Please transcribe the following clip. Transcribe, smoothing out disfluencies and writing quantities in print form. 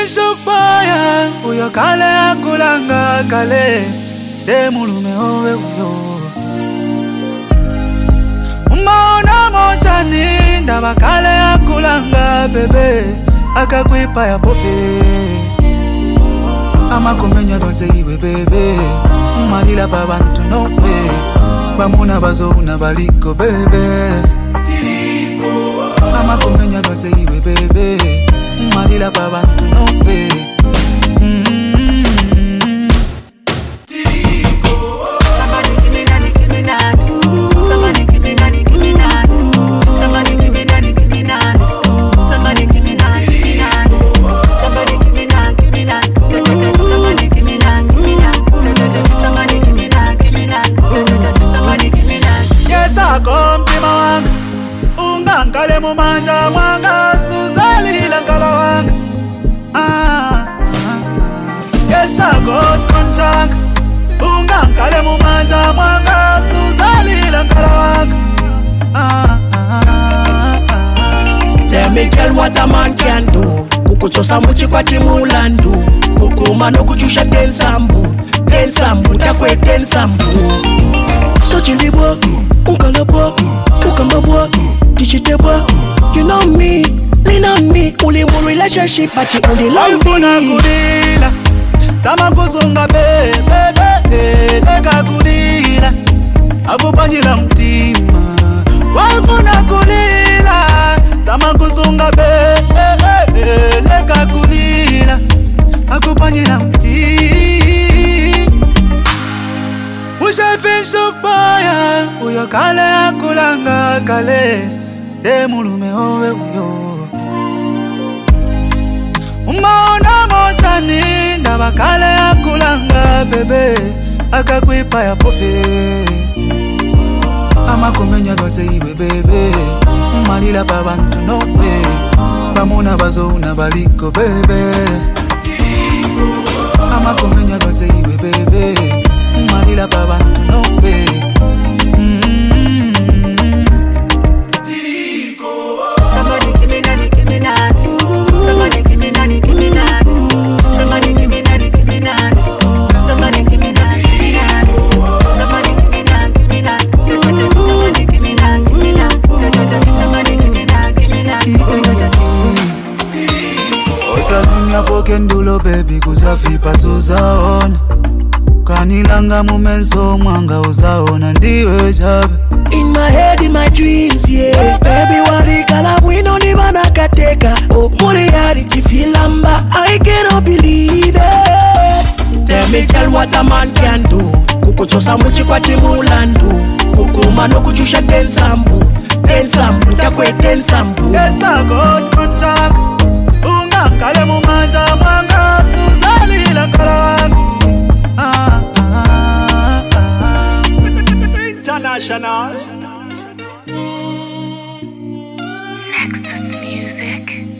Ushefisha fire uyo kale akulanga kale de mulume owe uyo umaona mocha ninda bakale akulanga bebe akakwipa ya pofe amakomenya dose iwe bebe malila pa bantu nowe bamuna bazona baliko bebe amakomenya dose iwe bebe malila pa bantu nowe Kale mumanja mwanga suzali langala wanga Yesa goch konchanga Unga kale mumanja mwanga suzali langala wanga Tell me girl what a man can do Kukuchosa muchi kwa timulandu Kukuma no kuchusha tensambu Takwe tensambu So chilibwa, unkalabwa, ukambabwa Tichitebwa, you know me, lean on me Uli mu relationship, but you only love me Walfuna kudila, tama kuzunga bebe Leka kudila, akupanjila mtima Walfuna kudila, tama kuzunga bebe Leka kudila, akupanjila mtima Ushefisha fire, uyo kale akulanga kale de mulume owe uyo umaona mocha ninda bakale akulanga bebe akakwipa ya pofe amakomenya dose iwe bebe malila pa bantu nowe bamuna bazona baliko bebe amakomenya dose iwe bebe malila pa bantu nowe Osazimya pokendulo baby kuzafipa tuzaona Kanilanga mumenso mwanga uzaona ndiwe jabe In my head, in my dreams, yeah Baby warikala wino ni banakateka Oh, reality filamba I cannot believe it Tell me girl what a man can do Kukuchosa muchi kwa timulandu Kukuma no kuchusha tensambu Takwe tensambu Yesa goch konchaka Unga kale mumanja mwanga suzali langala wanga International Nexus Music.